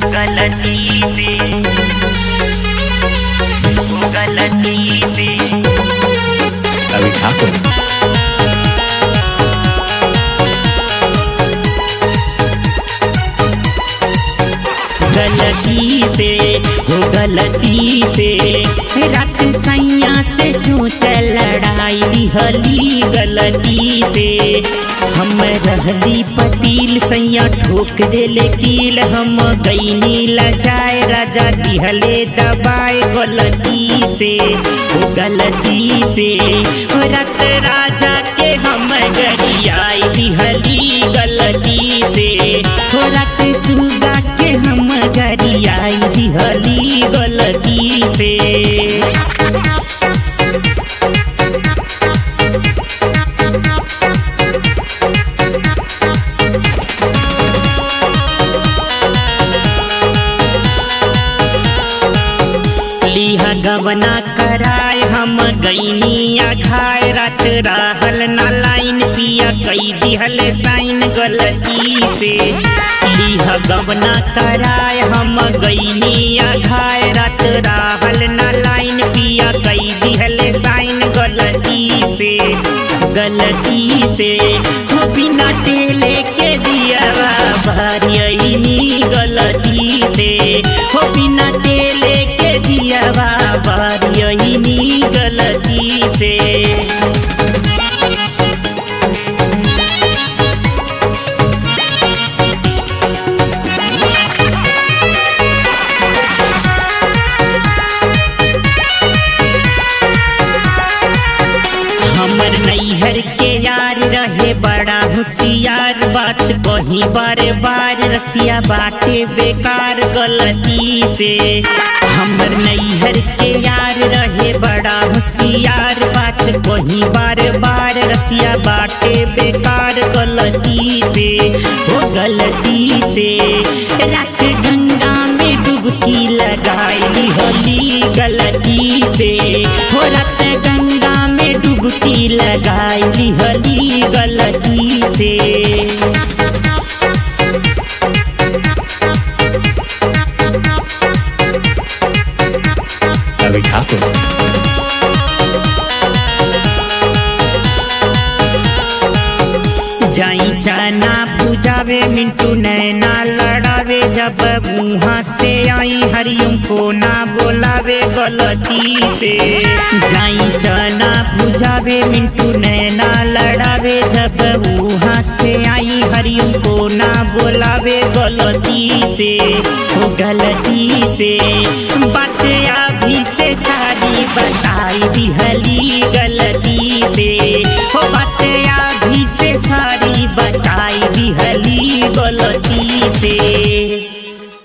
गलती से गलती से रवि ठाकुर। गलती से हो गलती से रात सैया से चूच लड़ाई दिहली गलती से हम रहली पतील सैया ठोक देले कील हम गईनी लजाए राजा दिहले दबाए गलती से हो गलती से रात राजा के हम गरियाई दिहली गलती से हो रात सुगा के हम गरियाई दिहली गलती से। गवना कराय हम गईनिया घाय रात रहल ना लाइन पिया कई दिहल साइन गलती से लीहा गवना कराय हम गईनिया घाय रात रहल ना लाइन पिया कई दिहल साइन गलती से हो बिना टेले के दिया भारी गलती से हो बिना टेले के दिया भारी गलती से। हमर नैहर के यार रहे बड़ा होशियार बात कहीं बार बार रसिया बाटे बेकार गलती से हमर नैहर के यार रहे बड़ा होशियार बात कहीं बार बार रसिया बाटे बेकार गलती से हो गलती से रात गंगा में डुबकी लगाई होली गलती से हो रात गंगा में डुबकी लगाई होली गलती से। रवि ठाकुर। जाई चना बुझावे मिंटू नैना लड़ावे जब मुँह से आई हरिओम को ना बोलावे गलती से जाई चना बुझावे मिंटू नैना लड़ावे जब मुँह से आई हरिओम को ना बोलावे गलती से हो गलती से बात अभी से सारी बताई दिहली